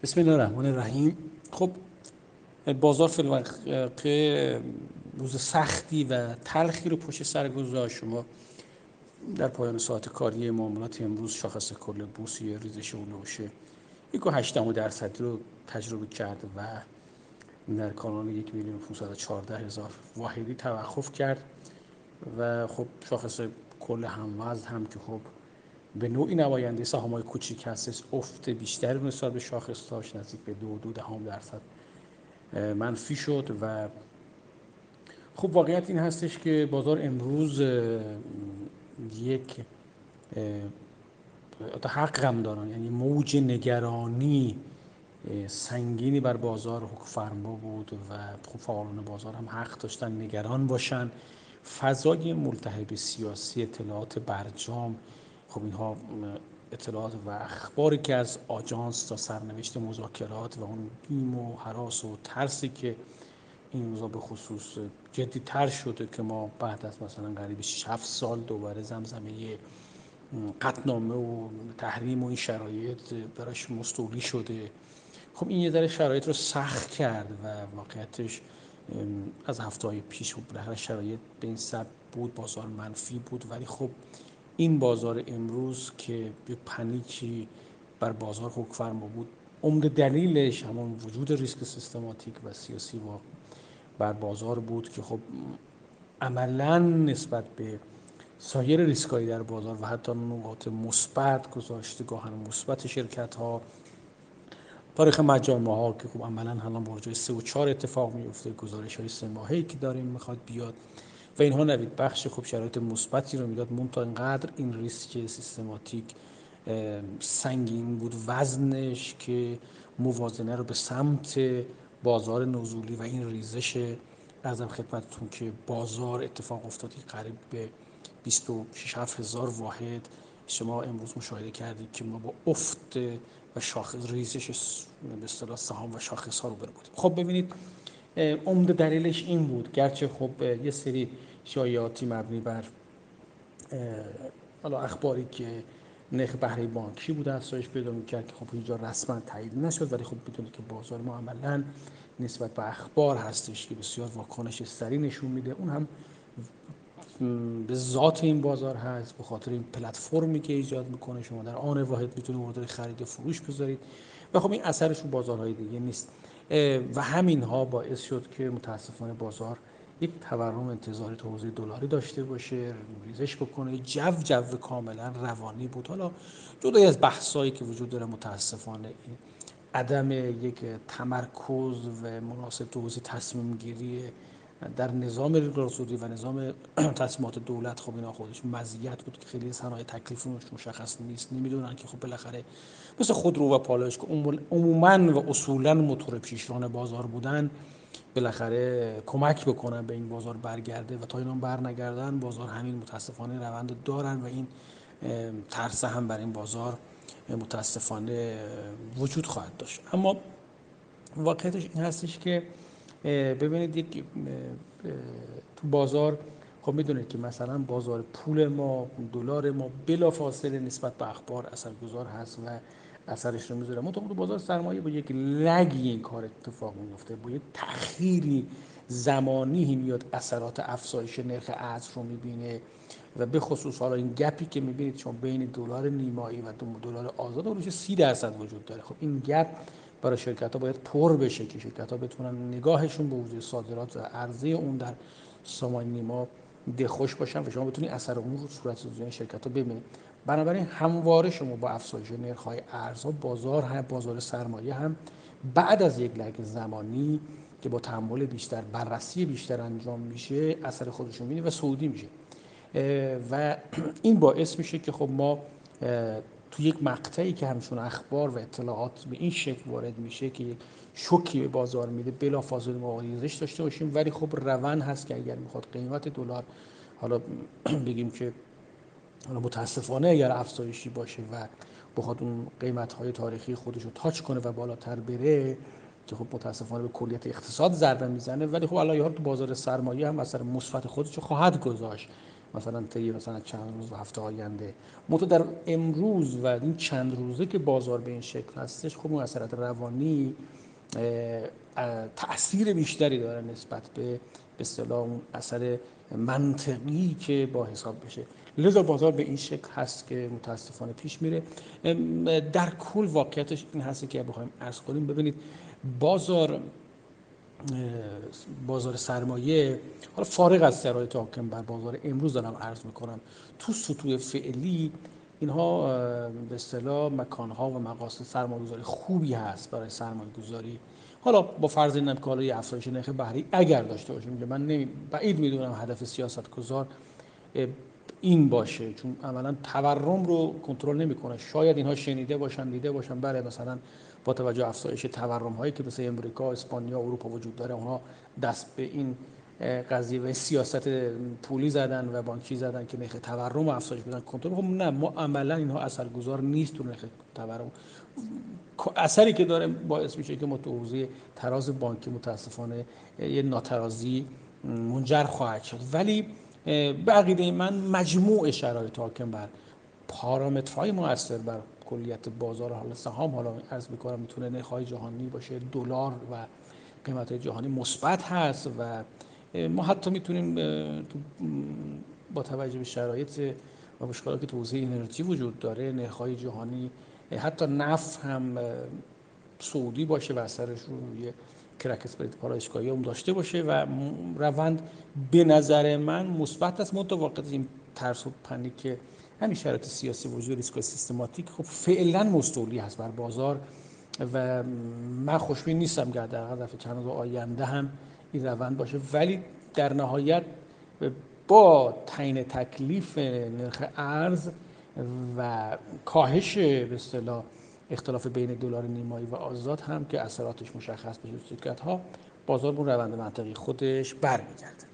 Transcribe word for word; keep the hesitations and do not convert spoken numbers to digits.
بسم الله الرحمن الرحیم. خب بازار فی الواقع روز سختی و تلخی رو پشت سر گذاشت. شما در پایان ساعت کاری معاملات امروز شاخص کل بورس یه ریزش هولوش یک و هشت درصدی رو تجربه کرد و در کانال یک میلیون پانصد و چهارده هزار واحدی توقف کرد و خب شاخص کل هموزن هم که خب به نوعی نماینده سهام‌های کوچیک هستش، افت بیشتری نسبت به شاخص داشت، نزدیک به دو دو دهم درصد منفی شد. و خب واقعیت این هستش که بازار امروز یک حق هم دارن، یعنی موج نگرانی سنگینی بر بازار حکم فرما بود و خب فعالان بازار هم حق داشتن نگران باشن. فضای ملتهب سیاسی، اطلاعات برجام، خب اینها اطلاعات و اخباری که از آژانس تا سرنوشت مذاکرات و اون بیم و هراس و ترسی که این روزا به خصوص جدی تر شده که ما بعد از مثلا قریب شش سال دوباره زمزمه قطعنامه و تحریم و این شرایط براش مستولی شده. خب این یه ذره شرایط رو سخت کرد و واقعیتش از هفته‌های پیش بود بالاخره شرایط به این سبب بود، بازار منفی بود، ولی خب این بازار امروز که به پنیکی بر بازار حکم فرما بود، عمده دلیلش همون وجود ریسک سیستماتیک و سیاسی بر بازار بود که خب عملاً نسبت به سایر ریسک‌های در بازار و حتی نقاط مثبت گذاشته گاهن مثبت شرکت‌ها، تاریخ مجامع ها که خب عملاً الان برجای سه و چهار اتفاق میفته، گزارش‌های سه ماهه‌ای که داریم میخواد بیاد و اینها نوید بخش خب شرایط مثبتی رو میداد. منتها اینقدر این ریسک سیستماتیک سنگین بود وزنش که موازنه رو به سمت بازار نزولی و این ریزش ارزم خدمتتون که بازار اتفاق افتادی قریب به بیست و شش هزار واحد شما امروز مشاهده کردید که ما با افت و شاخص ریزش به اصطلاح سهام و شاخص ها رو برو بودیم. خب ببینید عمده دلیلش این بود، گرچه خب یه سری شایعاتی مبنی بر حالا اخباری که نرخ بهره بانکی بود افزایش پیدا می‌کرد که خب اینجا رسما تایید نشد، ولی خب بدونید که بازار ما عملاً نسبت به اخبار هستش که بسیار واکنش سریع نشون میده. اون هم به ذات این بازار هست، به خاطر این پلتفرمی که ایجاد میکنه، شما در آن واحد میتونید اوردر خرید و فروش بذارید و خب این اثرش رو بازارهای دیگه نیست و همین ها باعث شد که متاسفانه بازار یک تورم انتظاری تو حوزه دلاری داشته باشه، ریزش بکنه. جو جو کاملا روانی بود. حالا جدای از بحثایی که وجود داره متاسفانه این عدم یک تمرکز و مناسب تو حوزه تصمیم گیری در نظام رگولاتوری و نظام تصمیمات دولت، خب اینا خودش مزیت بود که خیلی صنایع تکلیفش مشخص نیست، نمیدونن که خب بالاخره مثل خودرو و پالایش که عموما و اصولا موتور پیشران بازار بودن بالاخره کمک بکنن به این بازار برگرده و تا اینا برنگردن بازار همین متاسفانه روند دارن و این ترس هم بر این بازار متاسفانه وجود خواهد داشت. اما واقعیتش این هستش که ببینید یک تو بازار خب میدونید که مثلا بازار پول ما، دلار ما بلافاصله نسبت به اخبار اثرگذار هست و اثرش رو میذاره. منتها تو بازار سرمایه با یک لگی این کار اتفاق میفته، با یک تأخیری زمانی میاد اثرات افزایش نرخ ارز رو میبینه و به خصوص حالا این گپی که میبینید شما بین دلار نیمایی و دلار آزاد روش سی درصد وجود داره. خب این گپ برای شرکت‌ها باید پر بشه که شرکت‌ها بتونن نگاهشون به وجود صادرات و عرضه اون در سامانه نیما دلخوش باشن و شما بتونید اثر اون رو صورت زوجه شرکت‌ها ببینید. بنابراین همواره شما با افزایش نرخ‌های ارزها بازار هم بازار سرمایه هم بعد از یک لگ زمانی که با تحمل بیشتر، بررسی بیشتر انجام میشه، اثر خودش رو می‌بینه و صعودی میشه و این باعث میشه که خب ما تو یک مقطعی که همچون اخبار و اطلاعات به این شکل وارد میشه که یک شوکی به بازار میده بلافاصله ما ریزش داشته باشیم. ولی خب روند هست که اگر میخواد قیمت دلار حالا بگیم که حالا متاسفانه اگر افزایشی باشه و بخواد اون قیمت‌های تاریخی خودش رو تاچ کنه و بالاتر بره که خب متاسفانه به کلیت اقتصاد ضربه میزنه، ولی خب علاوه بر تو بازار سرمایه هم اثر مثبت خودش رو خواهد گذاشت مثلا طی مثلا چند روز و هفته آینده. منتها در امروز و این چند روزه که بازار به این شکل هستش، خب اون اثرات روانی تأثیر بیشتری داره نسبت به به اصطلاح اون اثر منطقی که با حساب بشه. لذا بازار به این شکل هست که متاسفانه پیش میره. در کل واقعیتش این هست که بخوایم عرض کنیم، ببینید بازار بازار سرمایه، حالا فارغ از شرایط حاکم بر بازار امروز دارم عرض میکنم، تو سطوح فعلی اینها به اصطلاح مکانها و مقاصد سرمایه‌گذاری خوبی هست برای سرمایه‌گذاری. حالا با فرض اینم که حالا یه افزایش نرخ بهره اگر داشته باشیم، که من نمی بعید میدونم هدف سیاستگزار این باشه، چون عملا تورم رو کنترل نمیکنه. شاید اینها شنیده باشن، دیده باشن، بله مثلا با توجه افزایش تورم هایی که مثل امریکا، اسپانیا، اروپا وجود داره، اونها دست به این قضیه و سیاست پولی زدن و بانکی زدن که نرخ تورم رو افزایش بدن، کنترل. خب نه، ما عملا اینها اثرگذار نیست تو نرخ تورم. اثری که داره باعث میشه که ما تو حوزه تراز بانکی متاسفانه یه ناترازی منجر خواهد شد. ولی به عقیده من مجموع شرایط حاکم بر پارامترهای مؤثر بر کلیت بازار، حالا سهام، حالا عرض می‌کنم میتونه نرخ‌های جهانی باشه، دلار و قیمت‌های جهانی مثبت هست و ما حتی میتونیم با توجه به شرایط و مشکلاتی که تو حوزه انرژی وجود داره، نرخ‌های جهانی حتی نفت هم سعودی باشه و اثرش روی کرک اسپریت پالایشگاهی هم داشته باشه و روند به نظر من مثبت است. متوقع این ترس و پنیک که همین شرایط سیاسی وجود ریسک سیستماتیک خب فعلا مستولی هست بر بازار و من خوشبین نیستم که در ظرف چند روز آینده هم این روند باشه. ولی در نهایت با تعیین تکلیف نرخ ارز و کاهش به اصطلاح اختلاف بین دلار نیمایی و آزاد هم که اثراتش مشخص بشه شرکت‌ها، بازار به روند منطقی خودش برمیگرده.